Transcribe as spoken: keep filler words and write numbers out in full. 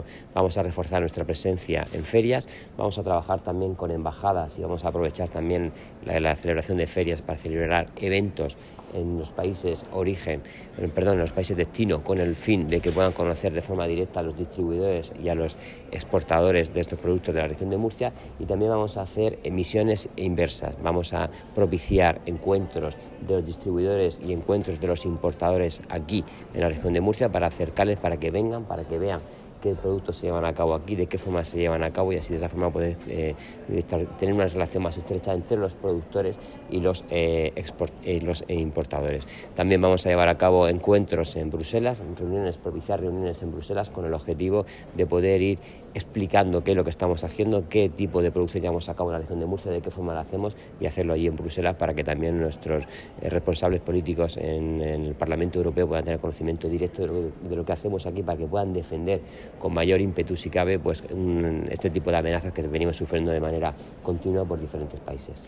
Vamos a reforzar nuestra presencia en ferias, vamos a trabajar también con embajadas y vamos a aprovechar también la, la celebración de ferias para celebrar eventos en los países origen, perdón, en los países destino, con el fin de que puedan conocer de forma directa a los distribuidores y a los exportadores de estos productos de la región de Murcia. Y también vamos a hacer emisiones inversas, vamos a propiciar encuentros de los distribuidores y encuentros de los importadores aquí en la región de Murcia para acercarles, para que vengan, para que vean qué productos se llevan a cabo aquí, de qué forma se llevan a cabo, y así de esa forma poder eh, estar, tener una relación más estrecha entre los productores y los, eh, export, eh, los importadores. También vamos a llevar a cabo encuentros en Bruselas, reuniones, propiciar reuniones en Bruselas con el objetivo de poder ir explicando qué es lo que estamos haciendo, qué tipo de producción llevamos a cabo en la región de Murcia, de qué forma lo hacemos, y hacerlo allí en Bruselas para que también nuestros eh, responsables políticos en, en el Parlamento Europeo puedan tener conocimiento directo de lo, de lo que hacemos aquí, para que puedan defender con mayor ímpetu, si cabe, pues un, este tipo de amenazas que venimos sufriendo de manera continua por diferentes países.